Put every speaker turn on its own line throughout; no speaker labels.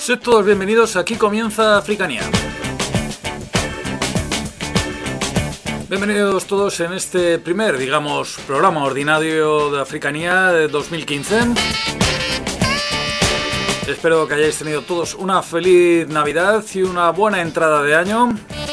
Sed todos bienvenidos, aquí comienza Africanía. Bienvenidos todos en este primer, programa ordinario de Africanía de 2015. Espero que hayáis tenido todos una feliz Navidad y una buena entrada de año.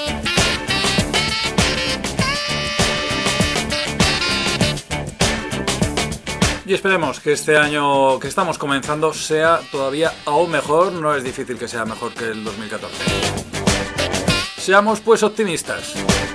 Y esperemos que este año que estamos comenzando sea todavía aún mejor. No es difícil que sea mejor que el 2014. Seamos pues optimistas.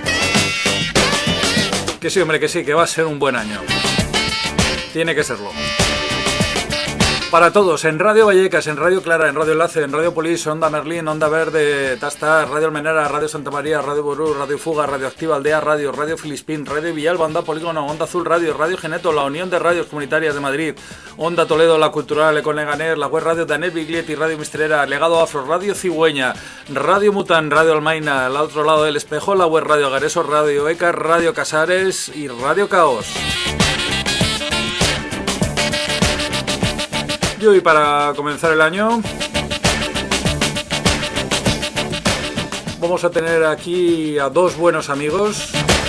Que sí, hombre, que sí, que va a ser un buen año. Tiene que serlo. Para todos, en Radio Vallecas, en Radio Clara, en Radio Enlace, en Radio Polis, Onda Merlín, Onda Verde, Tastar, Radio Almenara, Radio Santa María, Radio Ború, Radio Fuga, Radio Activa Aldea Radio, Radio Filispín, Radio Villalba, Onda Polígono, Onda Azul Radio, Radio Geneto, la Unión de Radios Comunitarias de Madrid, Onda Toledo, La Cultural, Econeganer, la web Radio Danet Biglietti, Radio Mistrera, Legado Afro, Radio Cigüeña, Radio Mutan, Radio Almaina, al otro lado del espejo, la web Radio Agareso, Radio ECA, Radio Casares y Radio Caos. Y hoy, para comenzar el año, vamos a tener aquí a dos buenos amigos.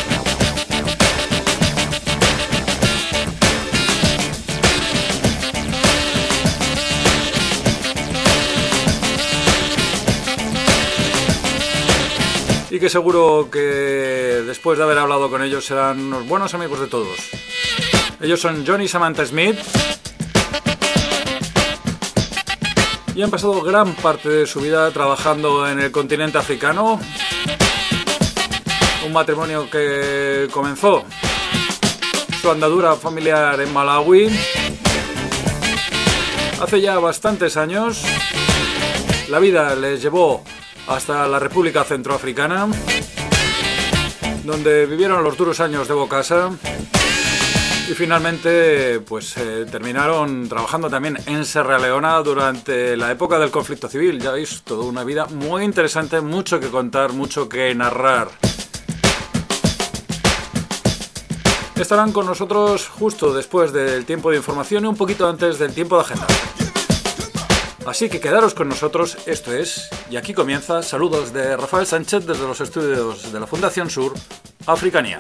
Y que seguro que después de haber hablado con ellos serán unos buenos amigos de todos. Ellos son John y Samantha Smith. Y han pasado gran parte de su vida trabajando en el continente africano. Un matrimonio que comenzó su andadura familiar en Malawi hace ya bastantes años. La vida les llevó hasta la República Centroafricana, donde vivieron los duros años de Bokassa. Y finalmente, terminaron trabajando también en Sierra Leona durante la época del conflicto civil. Ya veis, toda una vida muy interesante, mucho que contar, mucho que narrar. Estarán con nosotros justo después del tiempo de información y un poquito antes del tiempo de agenda. Así que quedaros con nosotros, esto es, y aquí comienza, saludos de Rafael Sánchez desde los estudios de la Fundación Sur, Africanía.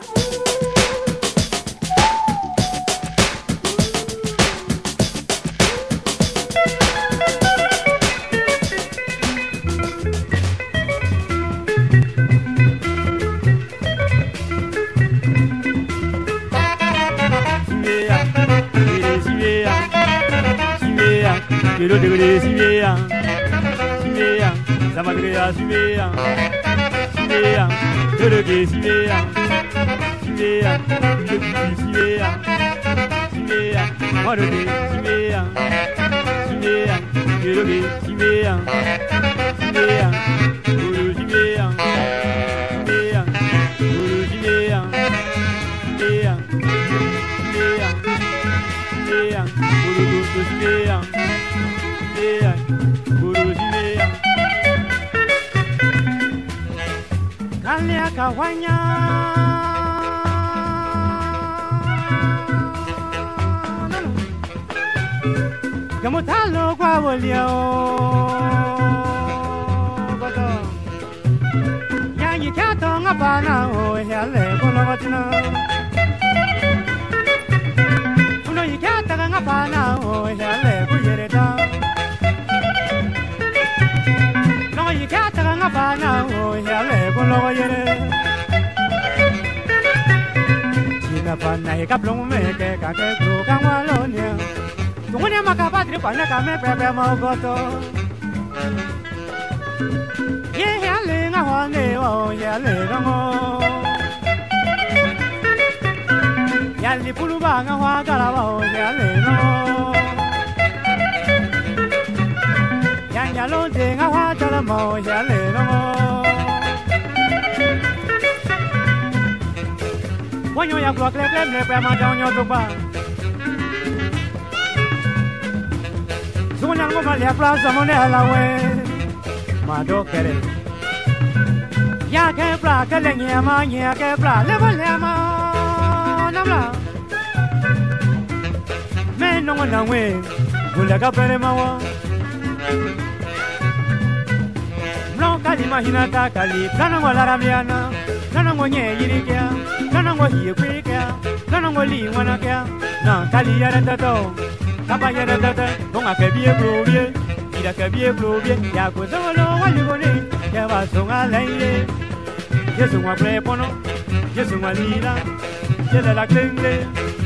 Gamutalo kwa bolio goto yanyi kato ngapana o hele kolotina uno yikata ngapana o hele kuyereta no yikata ngapana o hele koloyere china pana ikaplong meke kake kru kangwalonia Tungune makapatri kwane kame pepe mogoto Ye yale nga hwane o yale rango Yali puluba nga hwa kalawa o yale rango Yanyalonde nga hwa talama o yale rango Wanyo ya kwa klepe mlepe majonyo tukba Sunyang malia plaza monela we Mado kere Ya ke pra kelenya ma ya ke pra le ma namla Me no na we Gula ka pere mawa kali mahina ta kali kana ngola ramiana kana ngonye yirikia kana ngohi kwikia kana ngoli wana kia na kali yara tato kaba yara tata bonga kebie globie ira kebie globie ya ko solo waligone ya ba songa leile yesu ngwa prepono yesu ngwa lila yela la klengle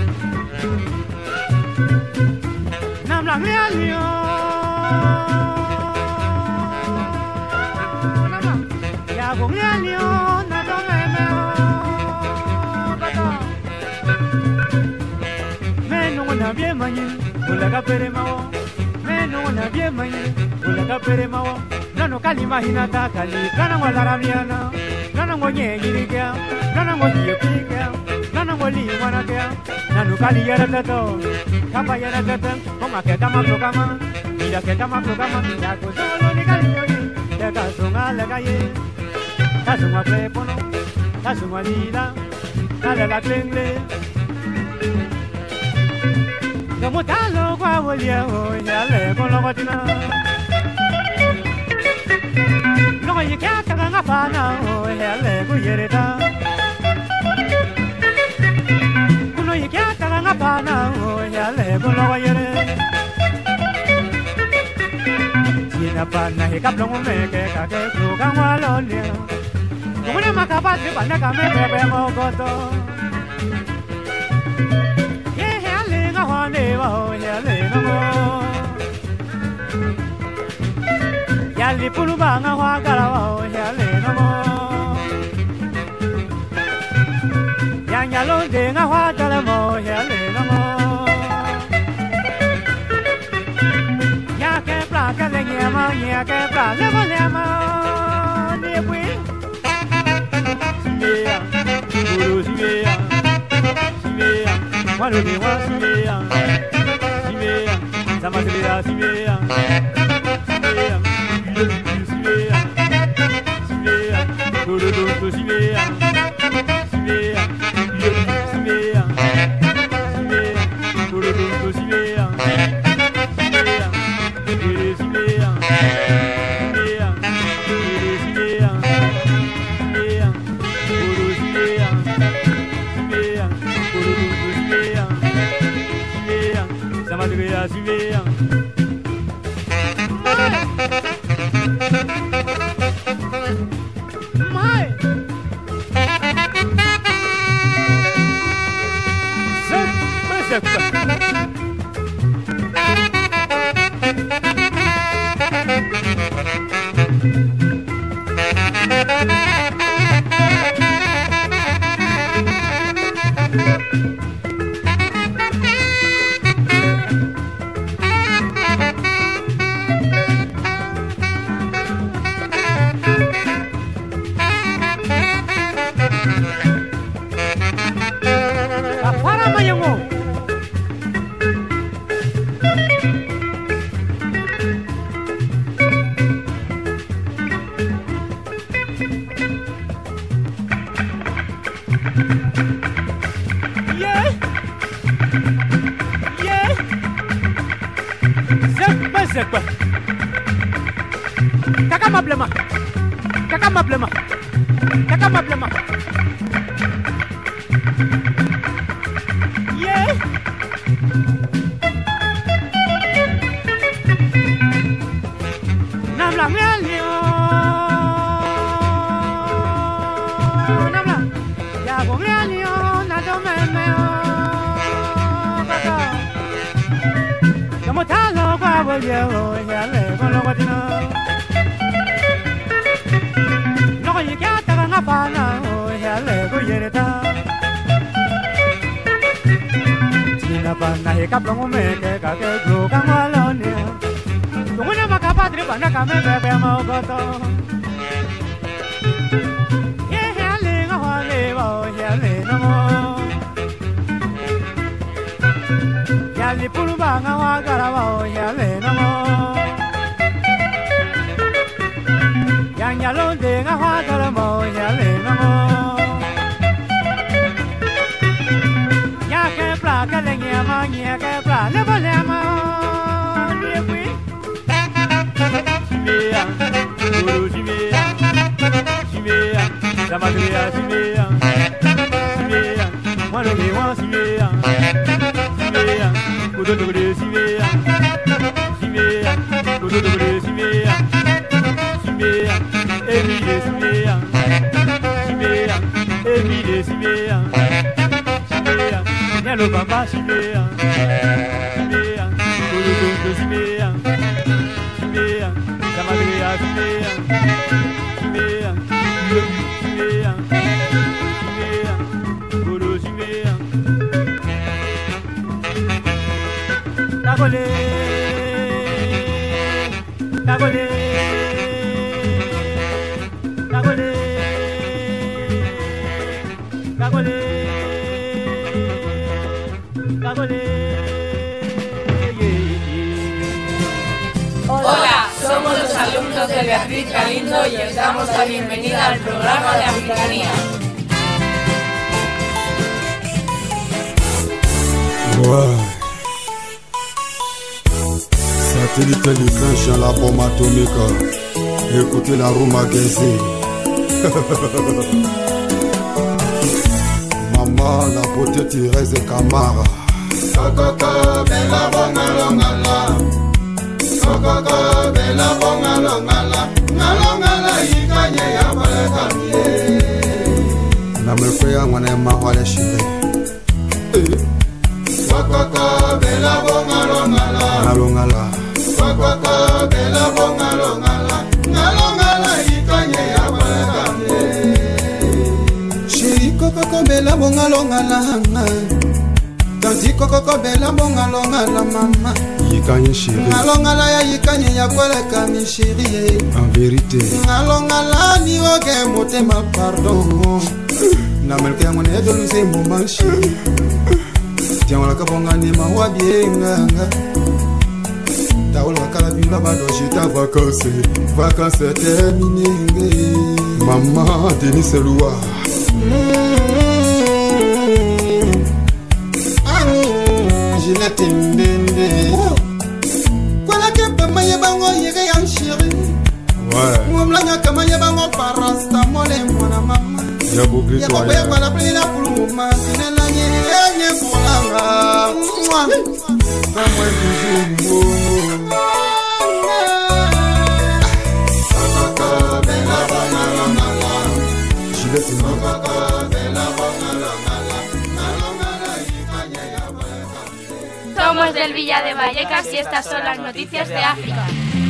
nam lang lio ya gong lio na do me bata me no na bien mani ula ka pere mao me no na bien mani ula ka pere mao no kali mahina ta kali kana wala raviana kana ngonye yirikia kana ngoli yepika kana ngoli wana kia nanu kali yara tato kapa yara tata koma ke kama programa mira ke kama programa ya ko solo ni kali yoyi ya ka songa la calle ka songa prepono ka songa lila kala la klengle como talo kwa wolia o ya le con lo gotina no ye ka ka nga pa na o ya le ku yereta kuno ye ka ka nga pa na o ya le con lo yere sina pa na he ka plong me ke ka ke ku ka wa lo le como na ma ka pa se pa na ka me be mo go to ne wa ya le no mo ya li pulu ba nga wa ka la wa ya le no mo ya nya lo de nga wa ta la mo ya le no mo ya ke pla ka le nya ma ya ke pla le mo le ma ni pui si ya guru si ya Walo ni wa simeya, simeya, sama simeya, simeya, simeya, simeya, simeya, guru guru simeya, simeya, simeya, simeya, guru guru simeya, simeya, guru simeya, simeya, guru simeya, simeya, guru simeya, simeya, guru guru simeya. Sama simeya, simeya. Mai. Kakamablema. Yeah. Namla melio. Namla. Ya con melio na do memeo. Bata. Como talo kwa bolio ya le con lo guatino. Pana o ya le go yereta Sina pana he ka plongo me ke ka ke gro ka malone Como na ma ka padre pana ka me bebe ma go to Ye ya le go le o ya le no mo Ya li pulu ba nga wa ka ra o ya le no mo Ya lo de nga wa ka ra mo ya le no mo Ya ke pla ka le nya ma nya ke pla le bo le ma ni pui Simeya guru simeya Zamagria Simea, Simea, Manomewa Simea, Simea, Kudodogre Simea, Simea, Kudodogre Simea, Simea, Emile Simea, Simea, Emile Simea, Simea, Nyalo Bamba Simea, Simea, Kudodogo Simea, Simea, Zamagria Simea, Simea, Simea, Simea, Kudo Simea, Nagole, Nagole, Nagole, Nagole, Nagole.
Hola, somos los alumnos de Beatriz Galindo y os damos la bienvenida al programa de Africanía.
Ouais. Satellite Libranche à la bombe atomique. Écoutez la roue magazine. Maman, la beauté Thérèse Camara. Coco, bella bongalongala. Coco, bella bongalongala. Ngalongala, ikanye ya balekamiye. Na mekweya ngwana mahwale shire. Coco, bella bongalongala. Ngalongala. Coco, bella bongalongala. Ngalongala, ikanye ya balekamiye. Shiri coco, bella bongalongala. Tanti coco, bella bongalongala mama. Yikanye chérie. Ngalongala ya yikanye ya kweleka mi chérie. En vérité. Ngalongala ni oge motema pardon. Na melke ya ngone edo luse moma chérie. Tiens wala kabonga ni mawa bienga. Taola wakala bimba bado jita vacances terminées. Maman Denis Eloua. Ginette Mbende. Kwala kepa maye bango yege yang chéri. Ouais. Mwamlanga kama ye bango parastamol e mwana mama. Ya bugri to ya. Ya kwala plena puluma tinela nye kulanga. Kama toujours mbongo. Ginette Mbende.
Somos del Villa de Vallecas y estas son las noticias de África.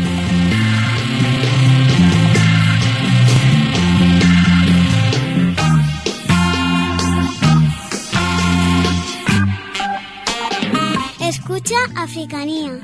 Escucha Africanía.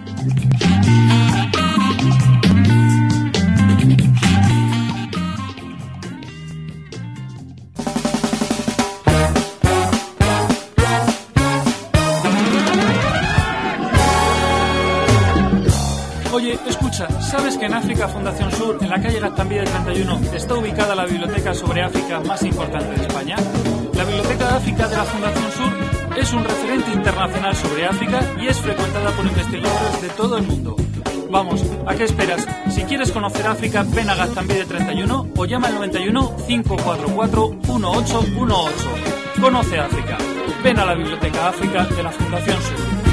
Oye, escucha, ¿sabes que en África Fundación Sur, en la calle Gaztambide 31, está ubicada la biblioteca sobre África más importante de España? La Biblioteca de África de la Fundación Sur es un referente internacional sobre África y es frecuentada por investigadores de todo el mundo. Vamos, ¿a qué esperas? Si quieres conocer África, ven a Gaztambide 31 o llama al 91 544 1818. Conoce África. Ven a la Biblioteca África de la Fundación Sur.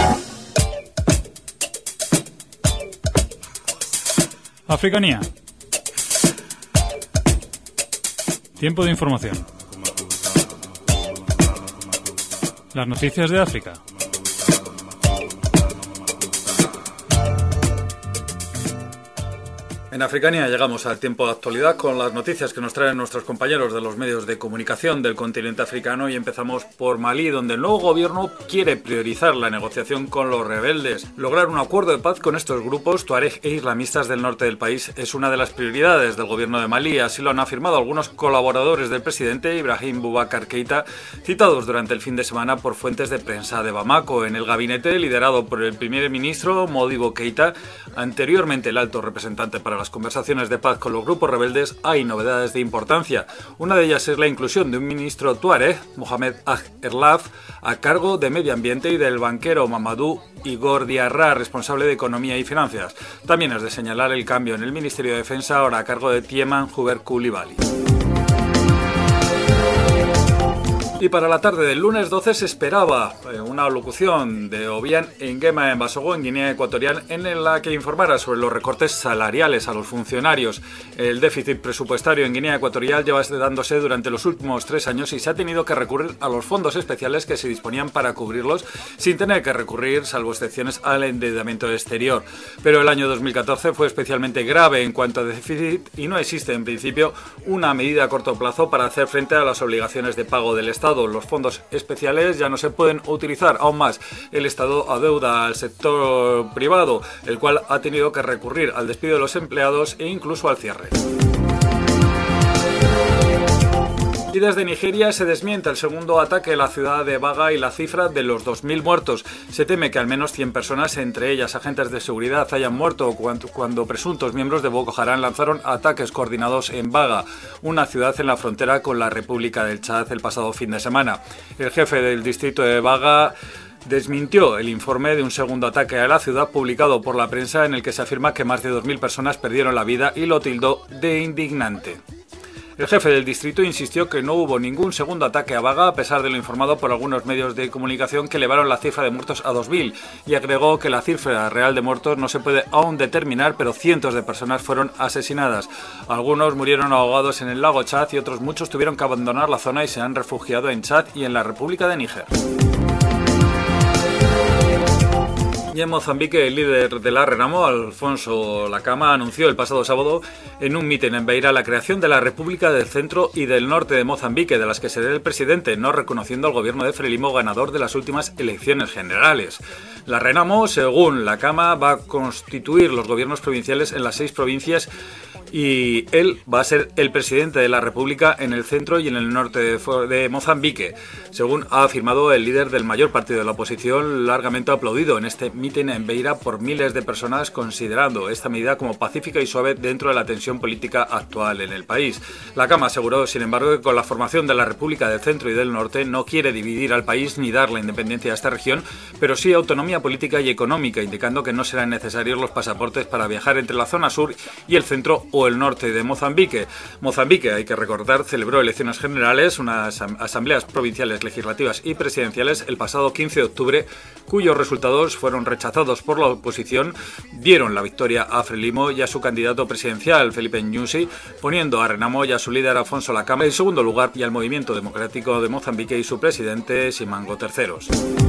Africanía. Tiempo de información. Las noticias de África. En Africanía llegamos al tiempo de actualidad con las noticias que nos traen nuestros compañeros de los medios de comunicación del continente africano y empezamos por Malí, donde el nuevo gobierno quiere priorizar la negociación con los rebeldes. Lograr un acuerdo de paz con estos grupos tuareg e islamistas del norte del país es una de las prioridades del gobierno de Malí, así lo han afirmado algunos colaboradores del presidente Ibrahim Boubacar Keïta, citados durante el fin de semana por fuentes de prensa de Bamako. En el gabinete liderado por el primer ministro Modibo Keïta, anteriormente el alto representante para las conversaciones de paz con los grupos rebeldes, hay novedades de importancia. Una de ellas es la inclusión de un ministro tuareg, Mohamed Ag Erlaf, a cargo de Medio Ambiente, y del banquero Mamadou Igor Diarra, responsable de Economía y Finanzas. También es de señalar el cambio en el Ministerio de Defensa, ahora a cargo de Tieman Hubert Coulibaly. Y para la tarde del lunes 12 se esperaba una locución de Obiang Nguema Mbasogo en Guinea Ecuatorial en la que informara sobre los recortes salariales a los funcionarios. El déficit presupuestario en Guinea Ecuatorial lleva dándose durante los últimos 3 años y se ha tenido que recurrir a los fondos especiales que se disponían para cubrirlos sin tener que recurrir, salvo excepciones, al endeudamiento exterior. Pero el año 2014 fue especialmente grave en cuanto a déficit y no existe en principio una medida a corto plazo para hacer frente a las obligaciones de pago del Estado. Los fondos especiales ya no se pueden utilizar. Aún más, el Estado adeuda al sector privado, el cual ha tenido que recurrir al despido de los empleados e incluso al cierre. Y desde Nigeria se desmiente el segundo ataque a la ciudad de Baga y la cifra de los 2.000 muertos. Se teme que al menos 100 personas, entre ellas agentes de seguridad, hayan muerto cuando presuntos miembros de Boko Haram lanzaron ataques coordinados en Baga, una ciudad en la frontera con la República del Chad el pasado fin de semana. El jefe del distrito de Baga desmintió el informe de un segundo ataque a la ciudad publicado por la prensa en el que se afirma que más de 2.000 personas perdieron la vida y lo tildó de indignante. El jefe del distrito insistió que no hubo ningún segundo ataque a Baga, a pesar de lo informado por algunos medios de comunicación que elevaron la cifra de muertos a 2.000, y agregó que la cifra real de muertos no se puede aún determinar, pero cientos de personas fueron asesinadas. Algunos murieron ahogados en el lago Chad y otros muchos tuvieron que abandonar la zona y se han refugiado en Chad y en la República de Níger. Y en Mozambique, el líder de la Renamo, Alfonso Lacama, anunció el pasado sábado en un mitin en Beira la creación de la República del Centro y del Norte de Mozambique, de las que será el presidente, no reconociendo al gobierno de Frelimo ganador de las últimas elecciones generales. La Renamo, según Lacama, va a constituir los gobiernos provinciales en las 6 provincias y él va a ser el presidente de la República en el centro y en el norte de Mozambique, según ha afirmado el líder del mayor partido de la oposición, largamente aplaudido en este mitin en Beira por miles de personas, considerando esta medida como pacífica y suave dentro de la tensión política actual en el país. Lacama aseguró, sin embargo, que con la formación de la República del Centro y del Norte no quiere dividir al país ni dar la independencia a esta región, pero sí autonomía política y económica, indicando que no serán necesarios los pasaportes para viajar entre la zona sur y el centro o el norte de Mozambique. Mozambique, hay que recordar, celebró elecciones generales, unas asambleas provinciales, legislativas y presidenciales el pasado 15 de octubre, cuyos resultados fueron rechazados por la oposición, dieron la victoria a Frelimo y a su candidato presidencial, Felipe Nyusi, poniendo a Renamo y a su líder, Alfonso Lacama, en segundo lugar, y al Movimiento Democrático de Mozambique y su presidente, Simango terceros.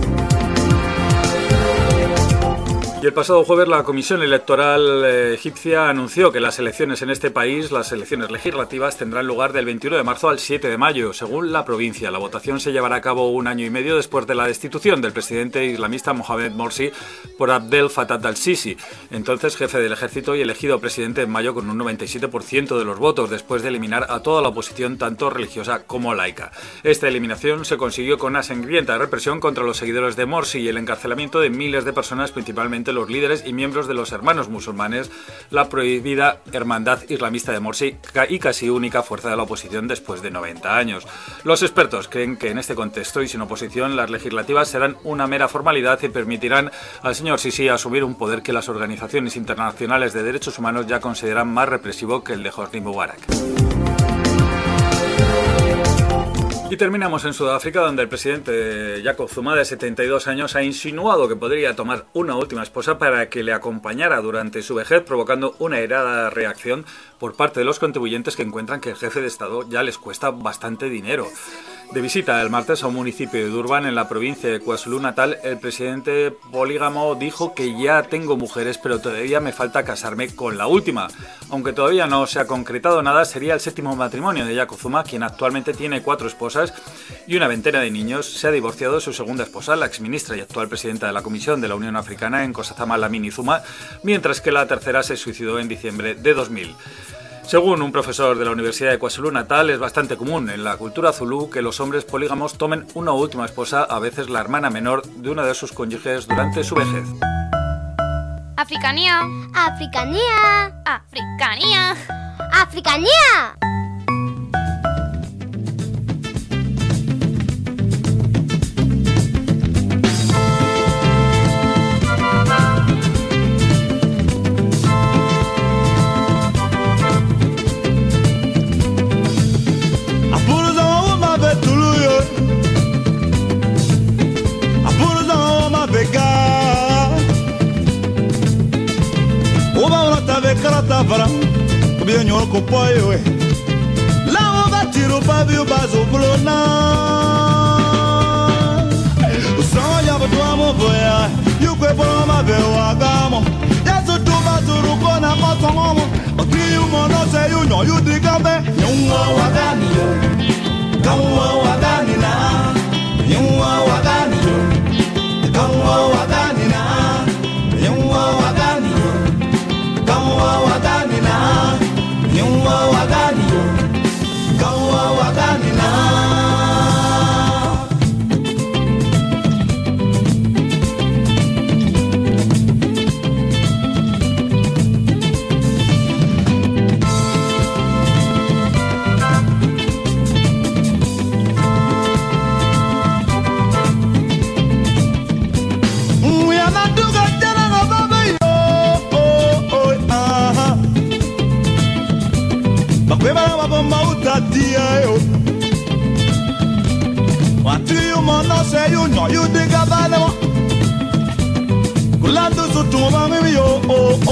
Y el pasado jueves la Comisión Electoral egipcia anunció que las elecciones en este país, las elecciones legislativas, tendrán lugar del 21 de marzo al 7 de mayo, según la provincia. La votación se llevará a cabo un año y medio después de la destitución del presidente islamista Mohamed Morsi por Abdel Fattah al-Sisi, entonces jefe del ejército y elegido presidente en mayo con un 97% de los votos, después de eliminar a toda la oposición, tanto religiosa como laica. Esta eliminación se consiguió con una sangrienta represión contra los seguidores de Morsi y el encarcelamiento de miles de personas, principalmente los líderes y miembros de los hermanos musulmanes, la prohibida Hermandad Islamista de Morsi y casi única fuerza de la oposición después de 90 años. Los expertos creen que en este contexto y sin oposición las legislativas serán una mera formalidad y permitirán al señor Sisi asumir un poder que las organizaciones internacionales de derechos humanos ya consideran más represivo que el de Hosni Mubarak. Y terminamos en Sudáfrica, donde el presidente Jacob Zuma, de 72 años, ha insinuado que podría tomar una última esposa para que le acompañara durante su vejez, provocando una airada reacción por parte de los contribuyentes que encuentran que el jefe de Estado ya les cuesta bastante dinero. De visita el martes a un municipio de Durban, en la provincia de KwaZulu-Natal, el presidente polígamo dijo que ya tengo mujeres, pero todavía me falta casarme con la última. Aunque todavía no se ha concretado nada, sería el 7º matrimonio de Jacob Zuma, quien actualmente tiene 4 esposas y una veintena de niños. Se ha divorciado de su segunda esposa, la exministra y actual presidenta de la Comisión de la Unión Africana, Nkosazana Dlamini Zuma, mientras que la tercera se suicidó en diciembre de 2000. Según un profesor de la Universidad de KwaZulu-Natal, es bastante común en la cultura zulú que los hombres polígamos tomen una última esposa, a veces la hermana menor de una de sus cónyuges, durante su vejez.
Africanía.
Africanía.
Africanía.
Africanía.
nyoko poyo la va tiro pavio bazo blona soya botwamo boya yukwe boma bewagamo yazo tuba turukona kotomo otiu mono se yunyo yudigabe nyumwa wagani yo kamwa wagani na nyumwa wagani yo kamwa wagani na nyumwa wagani yo kamwa wagani na nyumwa wagani yo kamwa wagani na no sé yo no yo de gabano kulando su tumba mi yo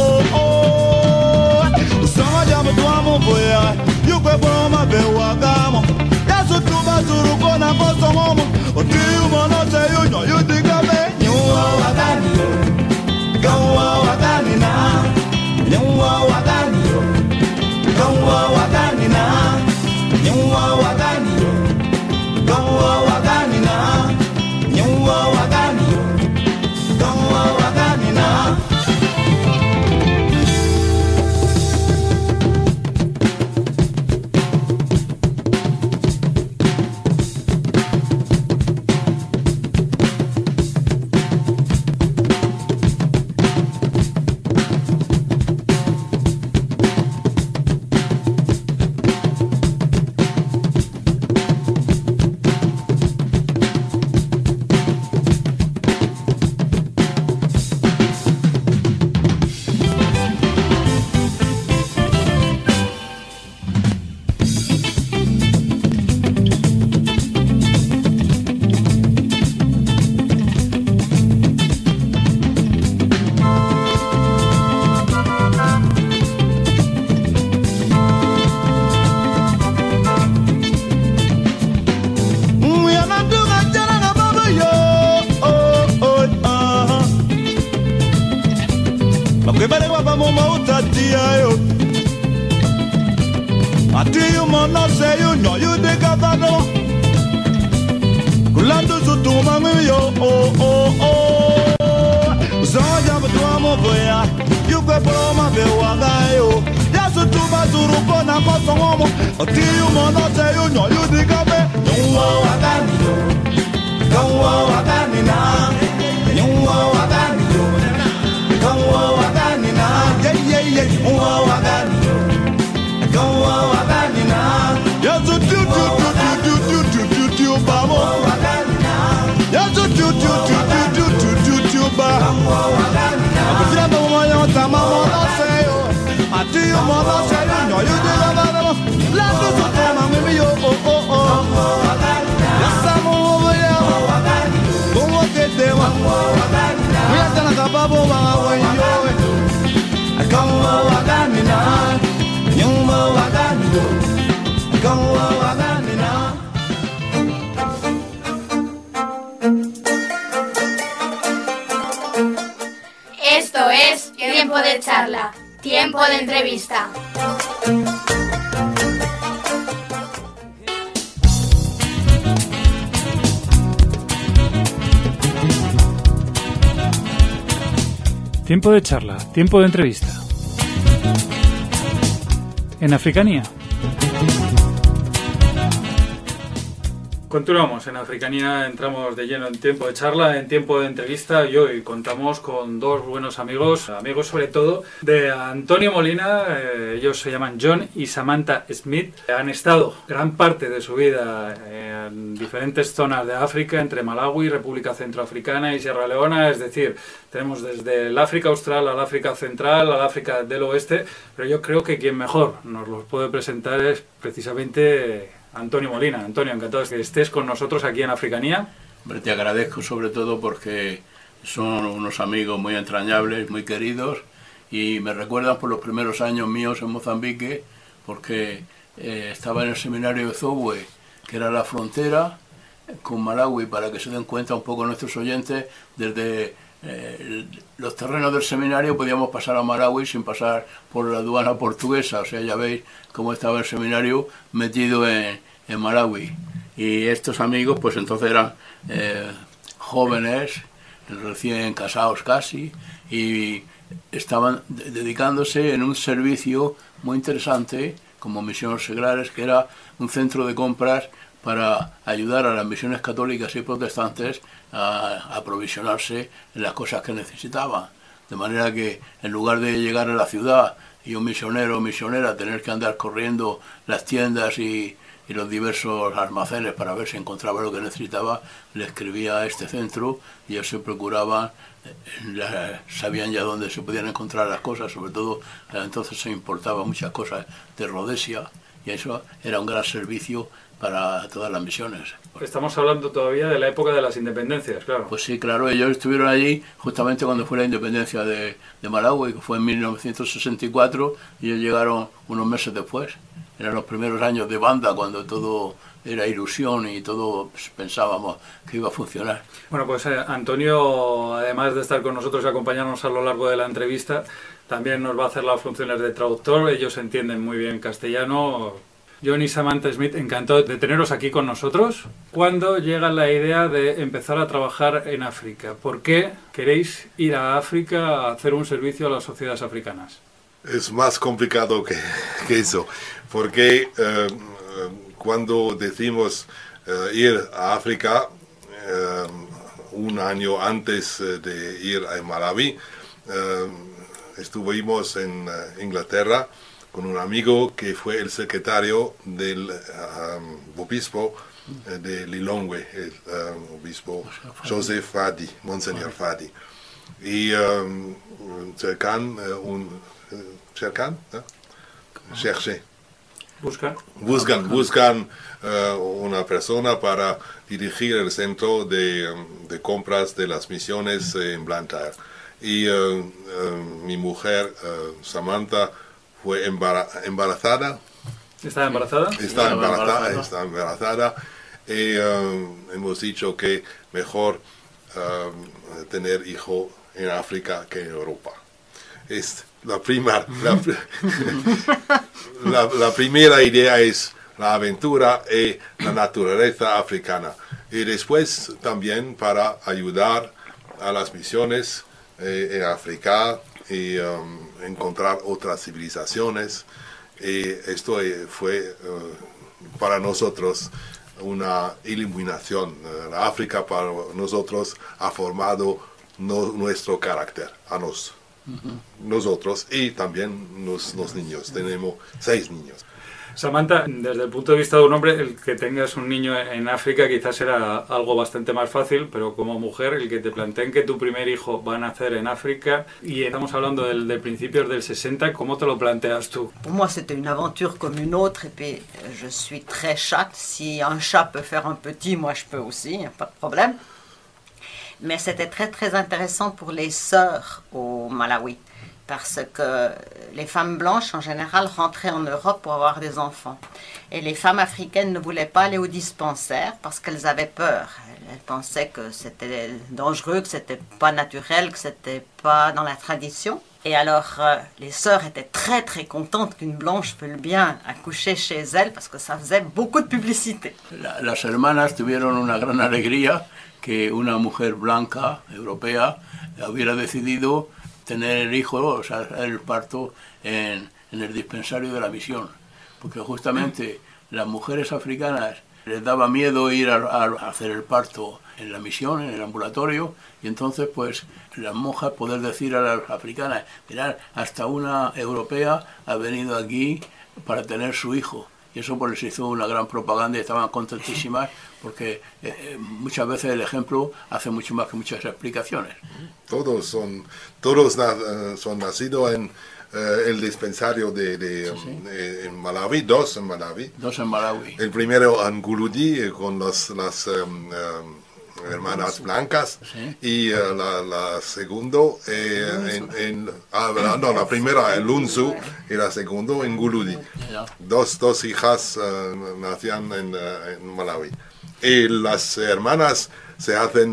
sama jamu tuamo boya yo kwe boma bewagamo ya su tumba suru kona kosomo otiu no sé yo no yo de gabe nyuwa wagani yo gawa wagani na nyuwa wagani yo gawa wagani na nyuwa wagani yo gawa wagani na nyuwa wagani yo gawa wagani na
Esto es Tiempo de Charla, Tiempo de Entrevista.
Tiempo de charla, tiempo de entrevista. En Africanía. Continuamos en Africanía, entramos de lleno en tiempo de charla, en tiempo de entrevista y hoy contamos con dos buenos amigos sobre todo de Antonio Molina. Ellos se llaman John y Samantha Smith. Han estado gran parte de su vida en diferentes zonas de África, entre Malawi, República Centroafricana y Sierra Leona, es decir, tenemos desde el África Austral al África Central, al África del Oeste, pero yo creo que quien mejor nos los puede presentar es precisamente Antonio Molina. Antonio, encantado de que estés con nosotros aquí en Africanía.
Hombre, te agradezco sobre todo porque son unos amigos muy entrañables, muy queridos, y me recuerdan por los primeros años míos en Mozambique, porque estaba en el seminario de Zobwe, que era la frontera con Malawi, para que se den cuenta un poco nuestros oyentes, desde los terrenos del seminario podíamos pasar a Malawi sin pasar por la aduana portuguesa, o sea, ya veis cómo estaba el seminario metido en Malawi. Y estos amigos pues entonces eran jóvenes, recién casados casi, y estaban dedicándose en un servicio muy interesante como misiones seglares, que era un centro de compras para ayudar a las misiones católicas y protestantes a aprovisionarse en las cosas que necesitaban. De manera que en lugar de llegar a la ciudad y un misionero o misionera tener que andar corriendo las tiendas y los diversos almacenes para ver si encontraba lo que necesitaba, le escribía a este centro y ellos se procuraban, sabían ya dónde se podían encontrar las cosas, sobre todo entonces se importaban muchas cosas de Rhodesia, y eso era un gran servicio para todas las misiones.
Estamos hablando todavía de la época de las independencias, claro.
Pues sí, claro, ellos estuvieron allí justamente cuando fue la independencia de Malawi, que fue en 1964, y ellos llegaron unos meses después. Eran los primeros años de banda, cuando todo era ilusión y todo pensábamos que iba a funcionar.
Bueno, pues Antonio, además de estar con nosotros y acompañarnos a lo largo de la entrevista, también nos va a hacer las funciones de traductor. Ellos entienden muy bien castellano. John y Samantha Smith, encantado de teneros aquí con nosotros. ¿Cuándo llega la idea de empezar a trabajar en África? ¿Por qué queréis ir a África a hacer un servicio a las sociedades africanas?
Es más complicado que eso, porque cuando decimos ir a África, un año antes de ir a Malawi, estuvimos en Inglaterra con un amigo que fue el secretario del obispo de Lilongwe, el obispo Joseph Fadi, Monseñor Fadi. Y buscan una persona para dirigir el centro de compras de las misiones en Blantyre. Y mi mujer, Samantha, fue embarazada.
¿Está embarazada?
Está embarazada. Y hemos dicho que mejor tener hijo en África que en Europa. Es la primera idea es la aventura y la naturaleza africana. Y después también para ayudar a las misiones en África y encontrar otras civilizaciones. Y esto fue para nosotros una iluminación. África para nosotros ha formado nuestro carácter, a nosotros y también los niños. Tenemos 6 niños.
Samantha, desde el punto de vista de un hombre, el que tengas un niño en África quizás será algo bastante más fácil, pero como mujer, el que te planteen que tu primer hijo va a nacer en África, y estamos hablando de principios del 60, ¿cómo te lo planteas tú?
Pour moi, c'était une aventure comme une autre, et puis je suis très chatte. Si un chat peut faire un petit, moi je peux aussi, y a pas de problème. Mais c'était très très intéressant pour les sœurs au Malawi, parce que les femmes blanches en général rentraient en Europe pour avoir des enfants. Et les femmes africaines ne voulaient pas aller au dispensaire parce qu'elles avaient peur. Elles pensaient que c'était dangereux, que c'était pas naturel, que c'était pas dans la tradition. Et alors les sœurs étaient très très contentes qu'une blanche veuille bien accoucher chez elles parce que ça faisait beaucoup de publicité.
Las hermanas tuvieron una gran alegría que una mujer blanca, europea, hubiera decidido tener el hijo, o sea, el parto en el dispensario de la misión, porque justamente las mujeres africanas les daba miedo ir a hacer el parto en la misión, en el ambulatorio, y entonces pues las monjas poder decir a las africanas, mirad, hasta una europea ha venido aquí para tener su hijo. Y eso pues les hizo una gran propaganda y estaban contentísimas porque muchas veces el ejemplo hace mucho más que muchas explicaciones.
Todos son nacidos en el dispensario en Malawi, dos en Malawi.
Dos en Malawi.
El primero en Guludi con las hermanas blancas, y la segunda, la primera en Lunzu y la segunda en Guludi. Dos hijas nacían en Malawi. Y las hermanas se hacen,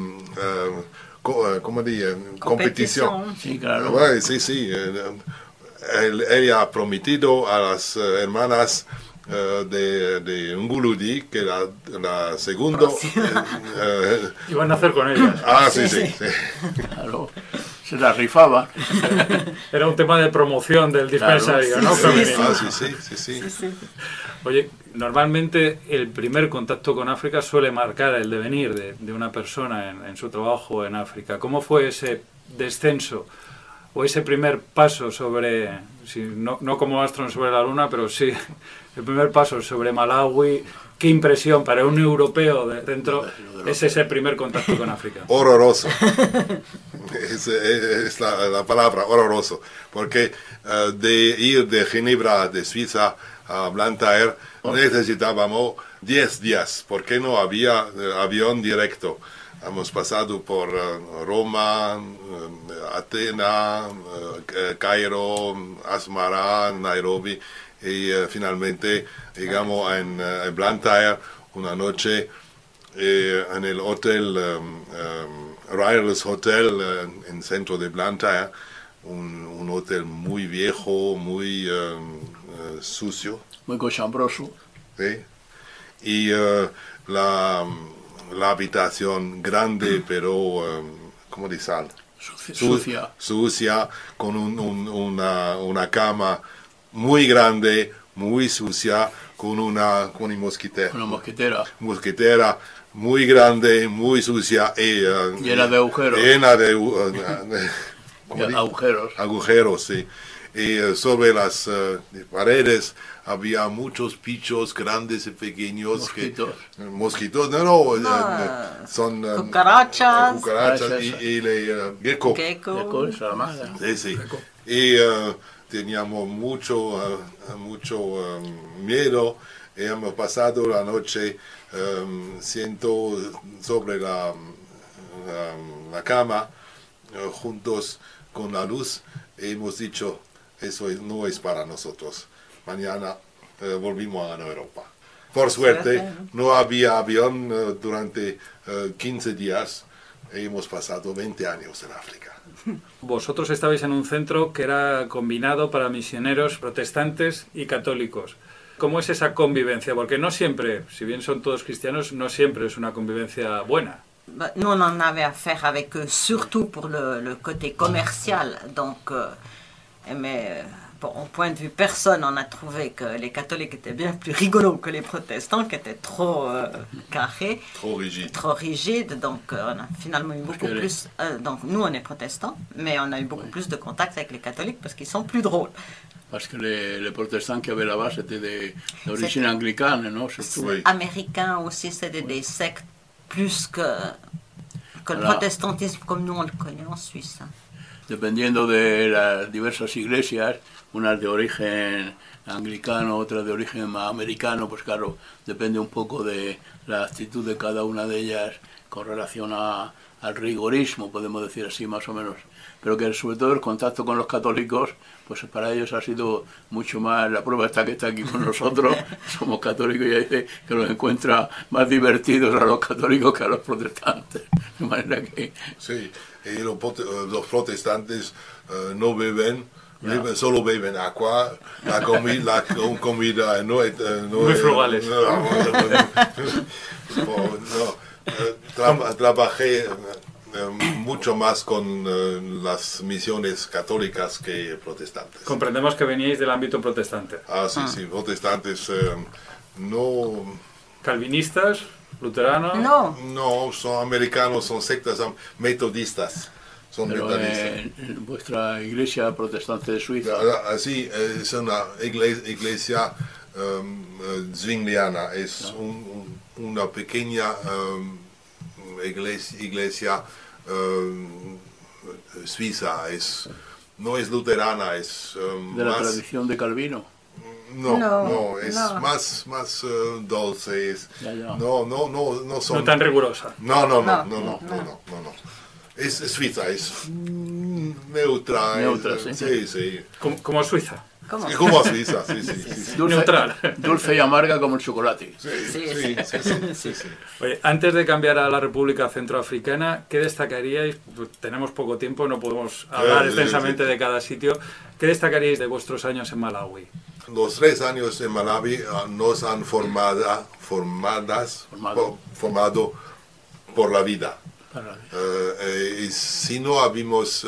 ¿cómo digo? Competición.
Sí, claro.
Sí. Ella ha prometido a las hermanas de Nguludi que la segunda
iban a hacer con ellas.
Sí.
Claro, se la rifaba.
Era un tema de promoción del dispensario,
claro.
¿no? Femenino.
Sí.
Oye, normalmente el primer contacto con África suele marcar el devenir de una persona en su trabajo en África. ¿Cómo fue ese descenso o ese primer paso sobre, no como Armstrong sobre la Luna, pero sí el primer paso sobre Malawi? ¿Qué impresión para un europeo de dentro es ese primer contacto con África?
Horroroso. es la palabra, horroroso. Porque de ir de Ginebra, de Suiza, a Blantyre, necesitábamos 10 días, porque no había avión directo. Hemos pasado por Roma, Atenas, Cairo, Asmara, Nairobi, y finalmente llegamos en Blantyre una noche en el hotel Ryer's Hotel en el centro de Blantyre, un hotel muy viejo, muy sucio,
muy cochambroso.
¿Sí? Y la habitación grande, pero ¿cómo dice? Sucia, con una cama muy grande, muy sucia, con una mosquitera muy grande, muy sucia y
llena de agujeros.
Agujeros, sí. Y sobre las paredes había muchos bichos grandes y pequeños. Mosquitos, son
cucarachas
y gecko. Sí. Y teníamos mucho miedo y hemos pasado la noche sobre la cama juntos con la luz y hemos dicho, eso no es para nosotros. Mañana volvimos a Europa. Por suerte, no había avión durante 15 días y hemos pasado 20 años en África.
Vosotros estabais en un centro que era combinado para misioneros protestantes y católicos. ¿Cómo es esa convivencia? Porque no siempre, si bien son todos cristianos, no siempre es una convivencia buena.
Nous, on en avait affaire avec eux, surtout pour le côté commercial. Donc, mais bon, au point de vue personne, on a trouvé que les catholiques étaient bien plus rigolos que les protestants, qui étaient trop carrés, trop rigides. Donc, on a finalement eu beaucoup plus. Donc, nous, on est protestants, mais on a eu beaucoup plus de contact avec les catholiques parce qu'ils sont plus drôles.
Parce que les protestants qui avaient là-bas, c'était d'origine anglicane, non?
Oui. Américains aussi, c'était des sectes plus que le protestantisme comme nous on le connaît en Suisse.
Dependiendo de las diversas iglesias, unas de origen anglicano, otras de origen americano, pues claro, depende un poco de la actitud de cada una de ellas con relación al rigorismo, podemos decir así más o menos. Pero que sobre todo el contacto con los católicos, pues para ellos ha sido mucho más. La prueba está que está aquí con nosotros, somos católicos, y dice que los encuentra más divertidos a los católicos que a los protestantes. De manera que...
Sí, y los protestantes no beben, solo beben agua, la comida
muy frugales.
Trabajé mucho más con las misiones católicas que protestantes.
Comprendemos que veníais del ámbito protestante.
Sí, protestantes no...
¿Calvinistas? ¿Luteranos?
No, son americanos, son sectas metodistas.
Pero en vuestra iglesia protestante de Suiza.
Sí, es una iglesia zwingliana, es una pequeña iglesia suiza, no es luterana, es
de la tradición de Calvino.
No, es más dulce. No son...
No tan rigurosa.
No. Es Suiza, es neutra.
Neutra,
sí.
Como Suiza.
¿Cómo?
Es como Suiza, sí.
Neutral.
Dulce y amarga como el chocolate.
Sí.
Oye, antes de cambiar a la República Centroafricana, ¿qué destacaríais? Pues tenemos poco tiempo, no podemos hablar extensamente de cada sitio. ¿Qué destacaríais de vuestros años en Malawi?
Los 3 años en Malawi nos han formado por la vida. Y si no habíamos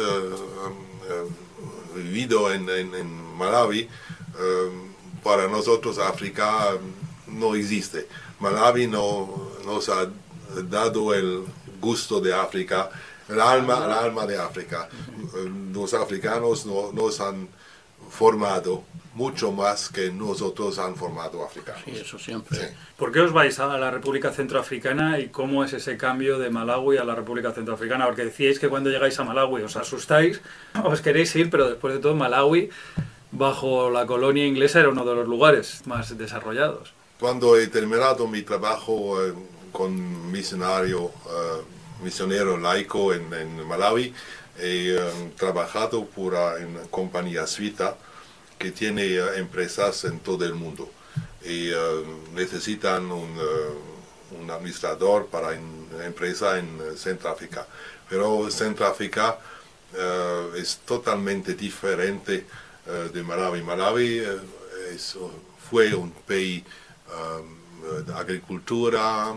vivido en Malawi, para nosotros África no existe. Malawi nos ha dado el gusto de África, el alma de África. Los africanos nos han formado mucho más que nosotros han formado africanos.
Sí, eso siempre.
Sí.
¿Por qué os vais a la República Centroafricana y cómo es ese cambio de Malawi a la República Centroafricana? Porque decíais que cuando llegáis a Malawi os asustáis, os queréis ir, pero después de todo Malawi, bajo la colonia inglesa, era uno de los lugares más desarrollados.
Cuando he terminado mi trabajo con misionero laico en Malawi, he trabajado en compañía suiza que tiene empresas en todo el mundo y necesitan un administrador para una empresa en Centroáfrica. Pero Centroáfrica es totalmente diferente de Malawi. Malawi fue un país de agricultura,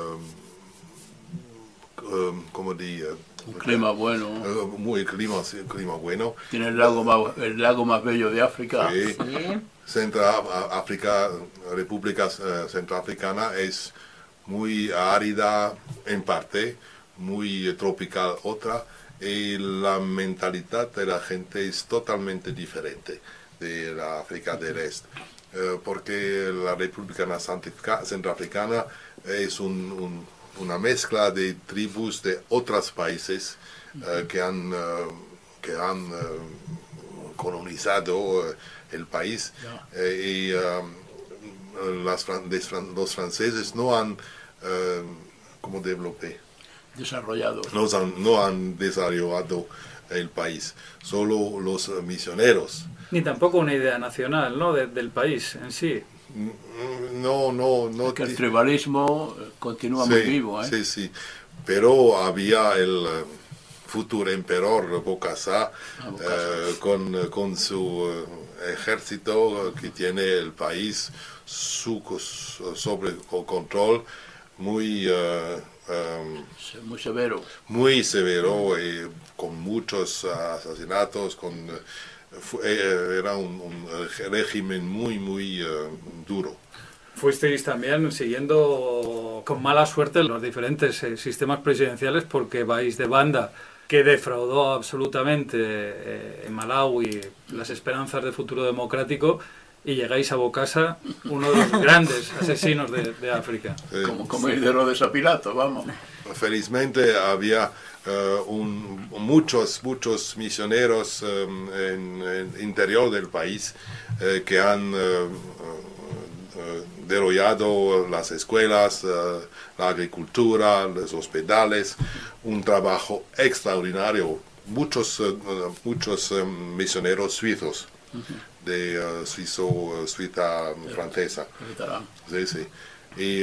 como digo,
un clima bueno.
Muy clima bueno.
Tiene el lago más bello de África.
Sí. República Centroafricana es muy árida en parte, muy tropical otra, y la mentalidad de la gente es totalmente diferente de la África del Este. Porque la República Centroafricana es una mezcla de tribus de otros países que han colonizado el país y los franceses no han no han desarrollado el país, solo los misioneros.
Ni tampoco una idea nacional, ¿no? del país en sí.
Que el tribalismo continúa muy vivo.
Sí. Pero había el futuro emperador Bokassa con su ejército que tiene el país sobre control muy severo y con muchos asesinatos, era un régimen muy duro.
Fuisteis también siguiendo con mala suerte los diferentes sistemas presidenciales porque vais de banda que defraudó absolutamente en Malawi las esperanzas de futuro democrático y llegáis a Bokassa, uno de los grandes asesinos de África.
Como el de Herodes a Pilato, vamos.
Felizmente había muchos misioneros en el interior del país que han derrollado las escuelas, la agricultura, los hospitales, un trabajo extraordinario. Muchos misioneros suizos, de Suiza francesa. Sí. Y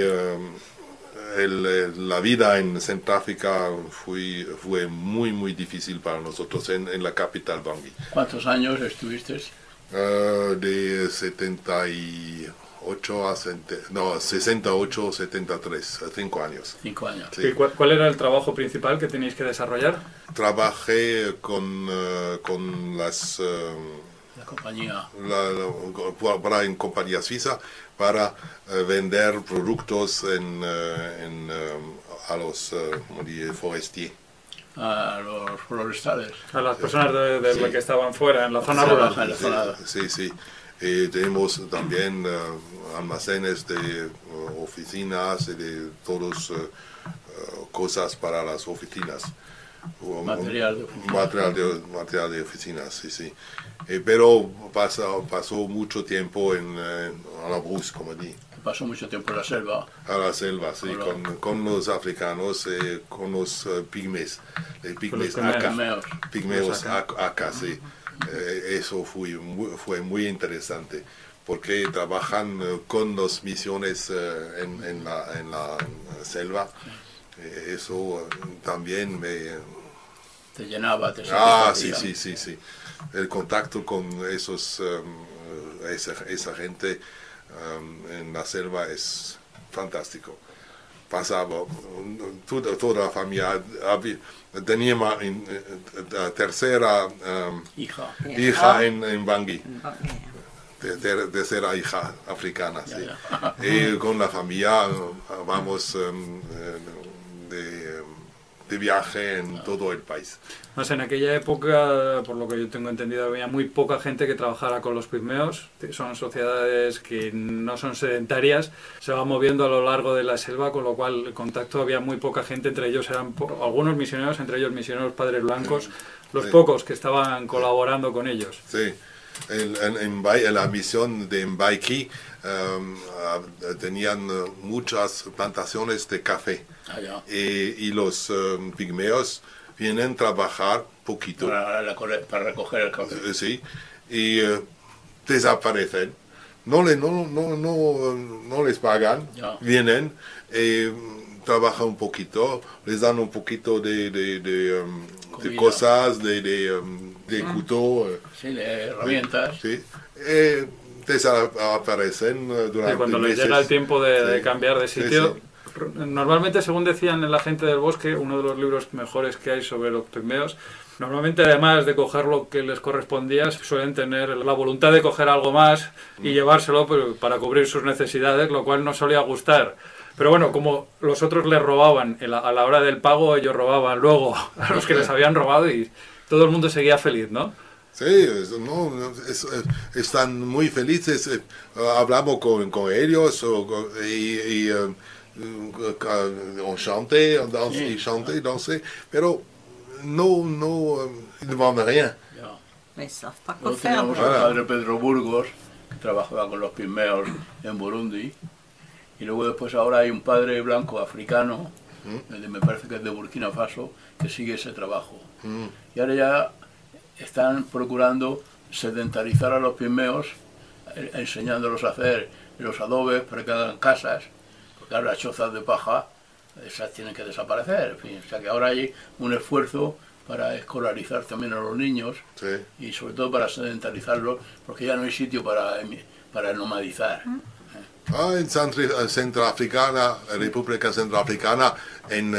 la vida en Centroáfrica fue muy difícil para nosotros en la capital, Bangui.
¿Cuántos años estuviste?
De 68 a 73, 5 años.
5 años.
Sí.
¿Y cuál era el trabajo principal que teníais que desarrollar?
Trabajé con las...
la compañía.
En compañía suiza para vender productos a los forestiers.
A los forestales.
A las personas de que estaban fuera, en la zona rural.
Sí. Tenemos también almacenes de oficinas y de todas cosas para las oficinas.
Material de oficinas.
Material de oficinas, sí. pero pasó mucho tiempo en la Bruce, como di.
Pasó mucho tiempo en la selva.
A la selva, sí, con los africanos, con los pigmeos, pigmeos acá, sí. Eso fue muy interesante, porque trabajan con las misiones en la selva. Eso también
te llenaba, te
satisfacía. Sí. El contacto con esa gente en la selva es fantástico. Pasaba toda la familia, teníamos la tercera hija en Bangui, tercera hija africana, sí. Y con la familia vamos de viaje en todo el país.
Más en aquella época, por lo que yo tengo entendido, había muy poca gente que trabajara con los pigmeos. Son sociedades que no son sedentarias, se van moviendo a lo largo de la selva, con lo cual el contacto había muy poca gente, entre ellos eran algunos misioneros, entre ellos misioneros padres blancos, los pocos que estaban colaborando con ellos.
Sí, en la misión de Mbaiki tenían muchas plantaciones de café y los pigmeos vienen a trabajar poquito
para recoger el café.
Sí, y desaparecen, no les pagan, vienen, trabajan un poquito, les dan un poquito de cosas, de couteau,
de herramientas,
sí, desaparecen durante
cuando les
meses.
llega el tiempo de cambiar de sitio. Sí. Normalmente, según decían en La gente del bosque, uno de los libros mejores que hay sobre los pigmeos, normalmente, además de coger lo que les correspondía, suelen tener la voluntad de coger algo más y llevárselo para cubrir sus necesidades, lo cual no solía gustar. Pero bueno, como los otros les robaban a la hora del pago, ellos robaban luego a los que les habían robado y todo el mundo seguía feliz, ¿no?
Sí, están muy felices. Hablamos con ellos y on chantait, dansait, pero no demandent rien.
Nosotros teníamos al padre Pedro Burgos, que trabajaba con los pigmeos en Burundi, y luego después ahora hay un padre blanco africano, me parece que es de Burkina Faso, que sigue ese trabajo. Y ahora ya están procurando sedentarizar a los pigmeos, enseñándolos a hacer los adobes para que hagan casas. Claro, las chozas de paja, esas tienen que desaparecer, en fin, o sea que ahora hay un esfuerzo para escolarizar también a los niños, y sobre todo para sedentarizarlos, porque ya no hay sitio para nomadizar.
En Centroafricana, República Centroafricana, en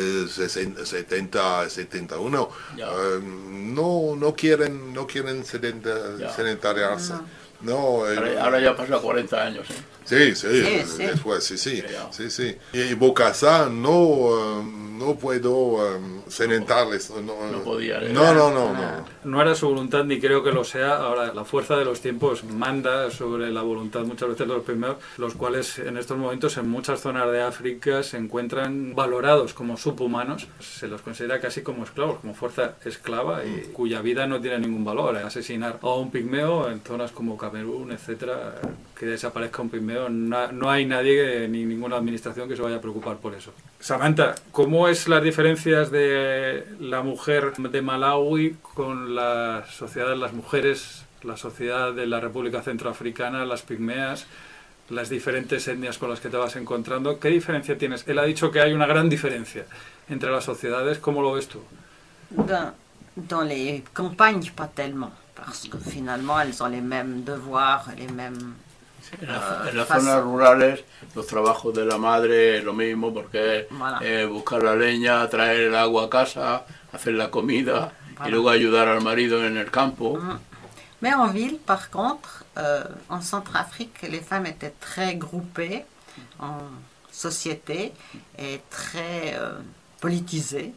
71, no quieren sedentariarse. No,
ahora ya pasa 40 años.
Después, sí. Y Bokassa no puedo sedentarles.
No podía.
No era su voluntad, ni creo que lo sea. Ahora, la fuerza de los tiempos manda sobre la voluntad muchas veces de los pigmeos, los cuales en estos momentos en muchas zonas de África se encuentran valorados como subhumanos. Se los considera casi como esclavos, como fuerza esclava, y cuya vida no tiene ningún valor. Asesinar a un pigmeo en zonas como Camerún, etcétera, que desaparezca un pigmeo, no hay nadie ni ninguna administración que se vaya a preocupar por eso. Samantha, ¿cómo es las diferencias de la mujer de Malawi con la sociedad de las mujeres, la sociedad de la República Centroafricana, las pigmeas, las diferentes etnias con las que te vas encontrando? ¿Qué diferencia tienes? Él ha dicho que hay una gran diferencia entre las sociedades. ¿Cómo lo ves tú?
Dans les campagnes, pas tellement, parce que finalement, elles ont les mêmes devoirs, les mêmes...
En las zonas rurales, los trabajos de la madre es lo mismo, porque buscar la leña, traer el agua a casa, hacer la comida, y luego ayudar al marido en el campo.
Mais en ville, par contre, en Centrafrique, les femmes étaient très groupées en société et très politisées.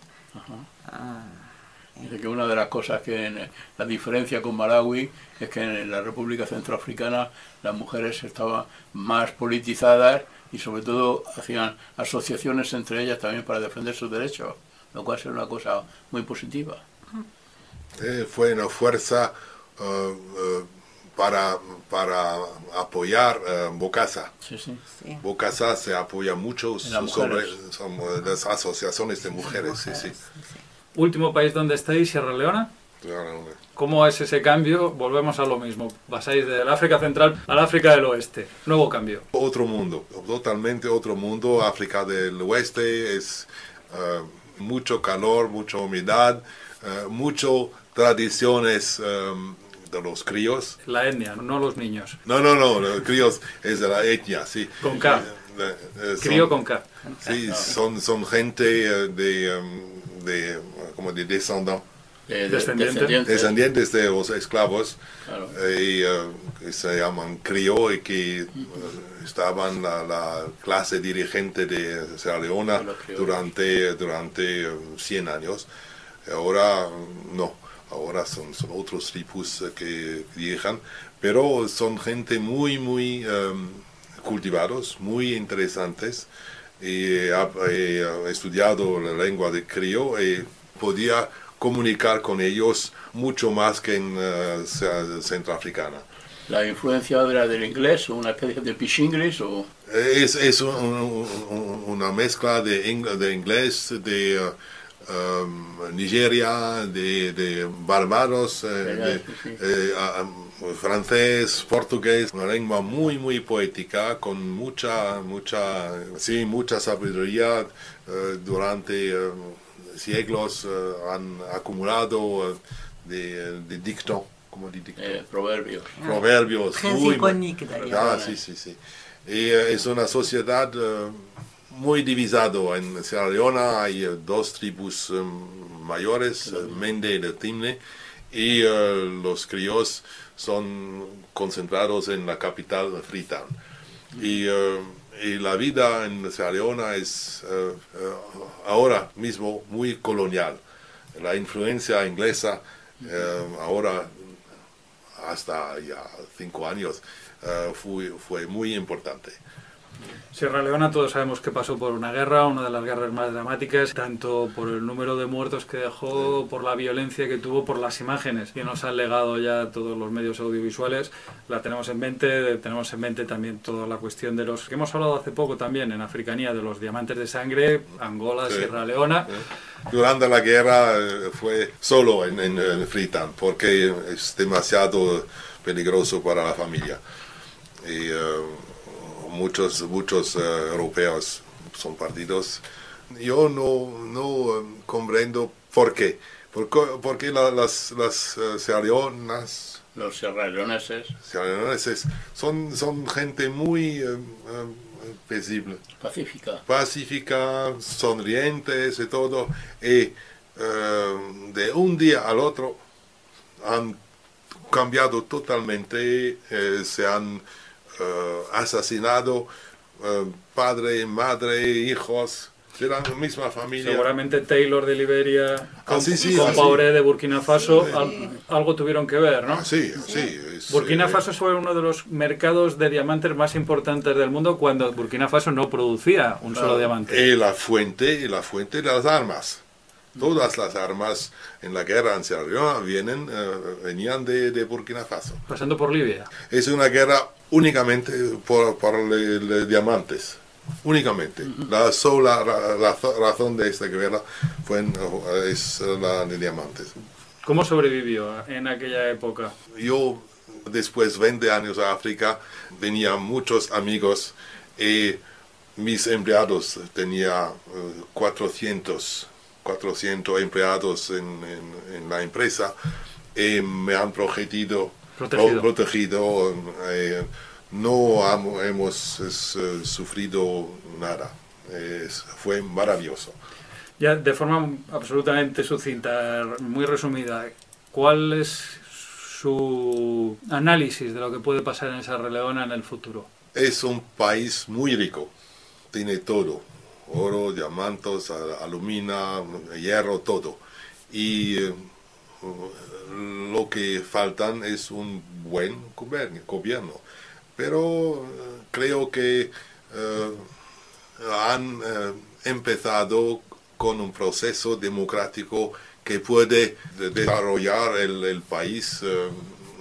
Dice que una de las cosas la diferencia con Malawi es que en la República Centroafricana las mujeres estaban más politizadas y sobre todo hacían asociaciones entre ellas también para defender sus derechos, lo cual es una cosa muy positiva.
Fue una fuerza para apoyar Bokassa.
Sí, sí.
Sí.
Bokassa se apoya mucho
las
sobre
mujeres.
las asociaciones de mujeres. Sí, sí.
Último país donde estáis, Sierra Leona.
Claro.
¿Cómo es ese cambio? Volvemos a lo mismo. Pasáis del África Central al África del Oeste. Nuevo cambio.
Otro mundo, totalmente otro mundo. África del Oeste es mucho calor, mucha humedad, mucho tradiciones de los críos.
La etnia, no los niños.
No, los críos es de la etnia, sí.
Con K. Crío con K.
Sí, son gente como de descendientes de los esclavos.
Claro.
Que se llaman crío y que estaban la clase dirigente de Sierra Leona durante 100 años. Ahora no, ahora son otros tribus que dirigen, pero son gente muy cultivados, muy interesantes. Y he estudiado la lengua de crío y podía comunicar con ellos mucho más que en centroafricana.
¿La influencia era del inglés o una especie de Pish-English?
Es una mezcla de inglés, de Nigeria, de Barbados, francés, portugués, una lengua muy poética, con mucha sabiduría durante siglos han acumulado de dicto, como de dicto. Proverbios.
Très iconique d'ailleurs.
Sí. Y es una sociedad muy divisado. En Sierra Leona hay dos tribus mayores, Mende y Timne, y los críos son concentrados en la capital, Freetown. Y la vida en Sierra Leona es ahora mismo muy colonial. La influencia inglesa ahora, hasta ya 5 años, fue muy importante.
Sierra Leona, todos sabemos que pasó por una guerra, una de las guerras más dramáticas, tanto por el número de muertos que dejó, por la violencia que tuvo, por las imágenes que nos han legado ya todos los medios audiovisuales. La tenemos en mente también toda la cuestión de los que hemos hablado hace poco también en Africanía, de los diamantes de sangre, Angola, Sierra Leona.
Durante la guerra fue solo en Freetown, porque es demasiado peligroso para la familia. Y muchos europeos son partidos. Yo no comprendo por qué. Porque las sierraleonas,
los sierraleoneses
son gente muy pacífica, sonrientes y todo. Y de un día al otro han cambiado totalmente, se han asesinado padre, madre, hijos de la misma familia.
Seguramente Taylor de Liberia con Compaoré de Burkina Faso algo tuvieron que ver, ¿no?
Sí.
Burkina Faso fue uno de los mercados de diamantes más importantes del mundo cuando Burkina Faso no producía un solo diamante.
Y la fuente de las armas. Todas las armas en la guerra en Sierra Leona venían de Burkina Faso.
Pasando por Libia.
Es una guerra únicamente por los diamantes. Únicamente. La sola razón de esta guerra es la de diamantes.
¿Cómo sobrevivió en aquella época?
Yo, después de 20 años a África, tenía muchos amigos y mis empleados tenía 400 empleados en la empresa y me han protegido. No hemos sufrido nada. Fue maravilloso.
Ya de forma absolutamente sucinta, muy resumida, ¿cuál es su análisis de lo que puede pasar en Sierra Leona en el futuro?
Es un país muy rico, tiene todo. Oro, diamantes, aluminio, hierro, todo. Y lo que faltan es un buen gobierno. Pero creo que han empezado con un proceso democrático que puede desarrollar el país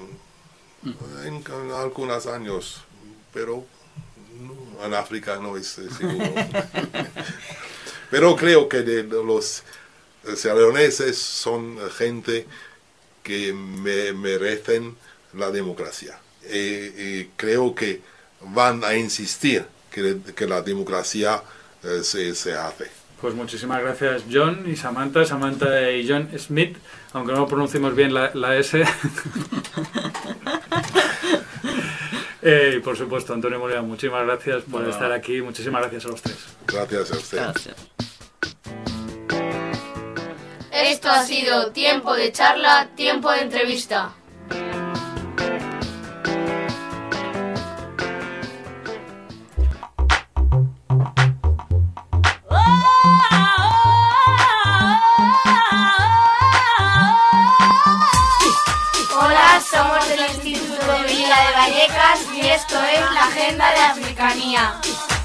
en algunos años, pero en África no es seguro. Pero creo que los sierraleoneses son gente que merecen la democracia. Y creo que van a insistir que la democracia se hace.
Pues muchísimas gracias, John y Samantha y John Smith, aunque no pronunciemos bien la S. Y por supuesto, Antonio Molina, muchísimas gracias por estar aquí, muchísimas gracias a los tres.
Gracias a usted.
Gracias.
Esto ha sido Tiempo de Charla, Tiempo de Entrevista. Hola, somos del Instituto de Vida de Vallecas y esto es la Agenda de Africanía.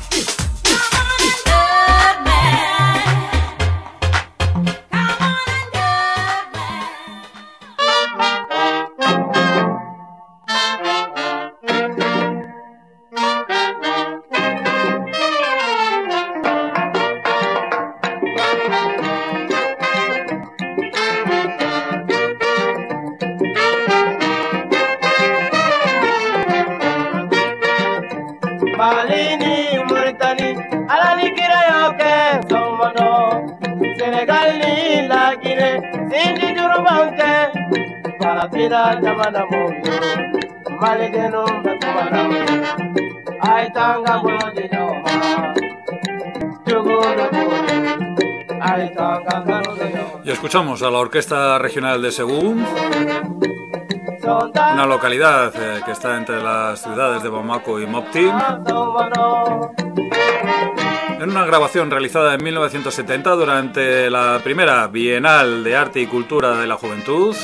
Malini, Mauritanie, Alani Kirayoke, Somono, Senegal ni la Guinée, Sindi Jurubanke, Palapina Jamana Moyo, Malideno Batumana, Aitanga Modi Yoma, Chuguro, Aitanga Modi.
Y escuchamos a la Orquesta Regional de Según, una localidad que está entre las ciudades de Bamako y Mopti, en una grabación realizada en 1970 durante la primera Bienal de Arte y Cultura de la Juventud,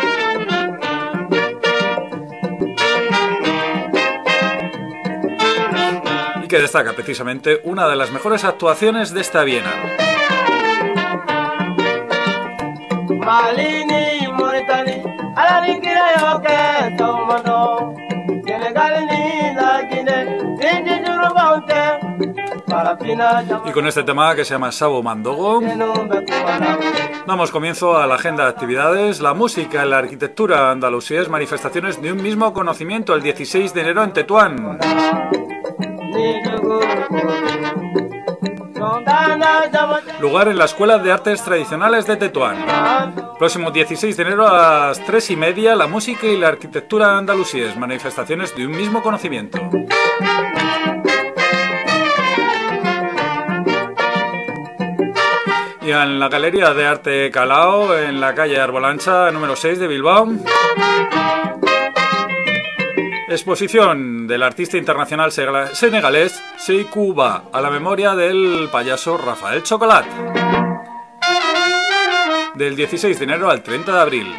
y que destaca precisamente una de las mejores actuaciones de esta Bienal.
Malini, Mauritanie, Alani Kirayoke, Somono, Senegal ni la Guinée, Sindi Jurubanke, Palapina Jamana.
Y con este tema que se llama Sabo Mandogo, damos comienzo a la agenda de actividades. La música, la arquitectura andalusíes, manifestaciones de un mismo conocimiento el 16 de enero en Tetuán. Lugar en la Escuela de Artes Tradicionales de Tetuán. Próximo 16 de enero a las 3:30, la música y la arquitectura andalusíes, manifestaciones de un mismo conocimiento. Y en la Galería de Arte Calao, en la calle Arbolancha, número 6 de Bilbao, exposición del artista internacional senegalés Sékou Ba, a la memoria del payaso Rafael Chocolat, del 16 de enero al 30 de abril.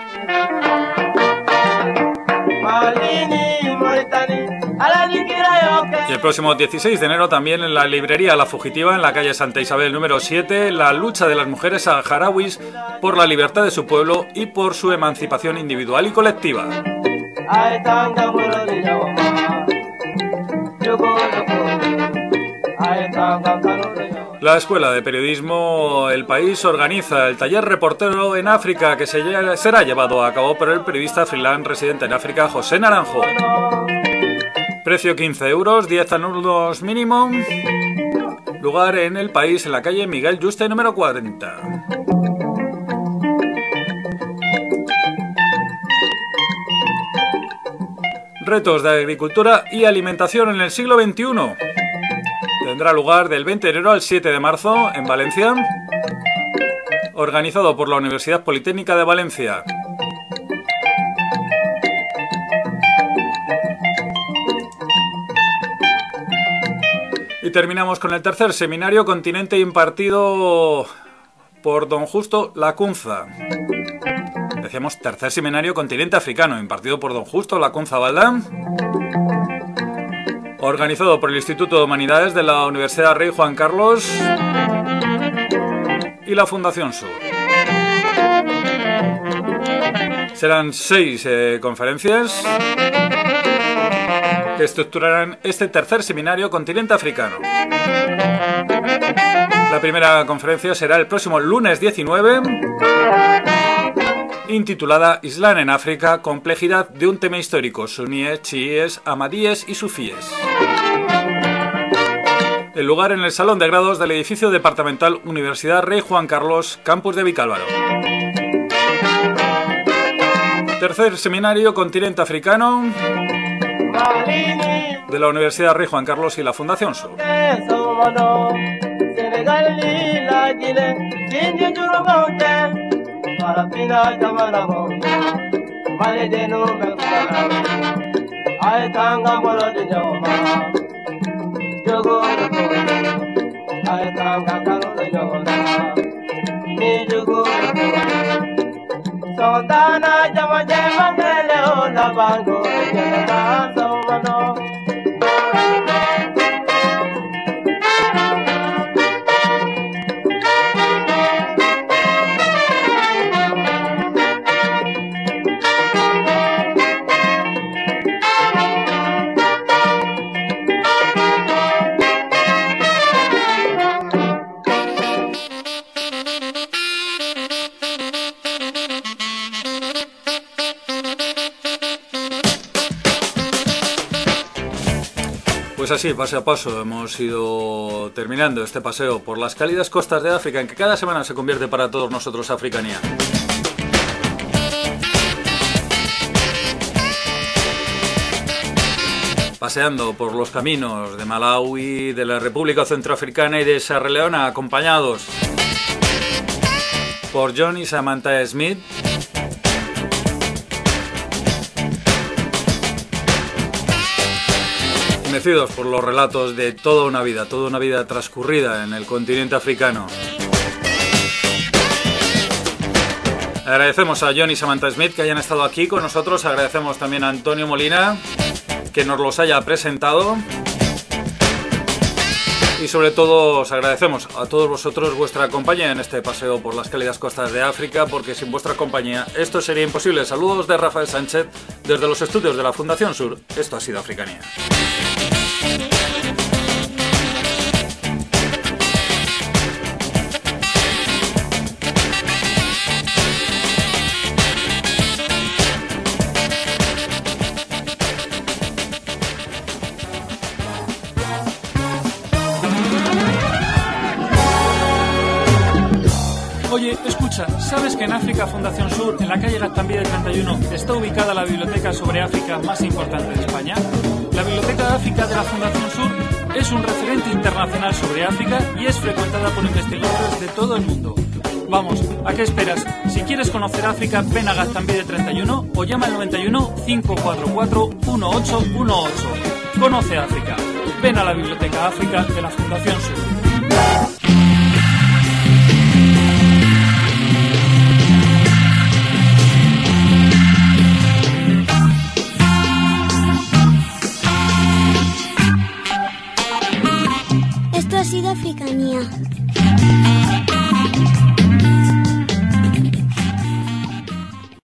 Y el próximo 16 de enero también en la librería La Fugitiva, en la calle Santa Isabel número 7, la lucha de las mujeres saharauis por la libertad de su pueblo y por su emancipación individual y colectiva. La Escuela de Periodismo El País organiza el taller reportero en África, que será llevado a cabo por el periodista freelance residente en África, José Naranjo. Precio 15 euros, 10 alumnos mínimo. Lugar en El País, en la calle Miguel Yuste número 40. Retos de agricultura y alimentación en el siglo XXI. Tendrá lugar del 20 de enero al 7 de marzo en Valencia, organizado por la Universidad Politécnica de Valencia. Y terminamos con el tercer seminario continente impartido por don Justo Lacunza. Decíamos tercer seminario continente africano impartido por don Justo Lacunza Valdán, organizado por el Instituto de Humanidades de la Universidad Rey Juan Carlos y la Fundación Sur. Serán 6 conferencias que estructurarán este tercer seminario Continente Africano. La primera conferencia será el próximo lunes 19, intitulada Islam en África, complejidad de un tema histórico, suníes, chiíes, ahmadíes y sufíes. El lugar en el Salón de Grados del edificio departamental Universidad Rey Juan Carlos, campus de Vicálvaro. Tercer seminario Continente Africano de la Universidad Rey Juan Carlos y la Fundación Sur.
Sotana jama jama mele o la bango jama sawano.
Pues así, paso a paso, hemos ido terminando este paseo por las cálidas costas de África, en que cada semana se convierte para todos nosotros Africanía. Paseando por los caminos de Malawi, de la República Centroafricana y de Sierra Leona, acompañados por John y Samantha Smith, bendecidos por los relatos de toda una vida transcurrida en el continente africano. Agradecemos a John y Samantha Smith que hayan estado aquí con nosotros, agradecemos también a Antonio Molina que nos los haya presentado y sobre todo os agradecemos a todos vosotros vuestra compañía en este paseo por las cálidas costas de África, porque sin vuestra compañía esto sería imposible. Saludos de Rafael Sánchez desde los estudios de la Fundación Sur. Esto ha sido Africanía.
Oye, escucha, ¿sabes que en África Fundación Sur, en la calle Gaztambide 31, está ubicada la biblioteca sobre África más importante de España? La Biblioteca de África de la Fundación Sur es un referente internacional sobre África y es frecuentada por investigadores de todo el mundo. Vamos, ¿a qué esperas? Si quieres conocer África, ven a Gaztambide 31 o llama al 91 544 1818. Conoce África. Ven a la Biblioteca África de la Fundación Sur.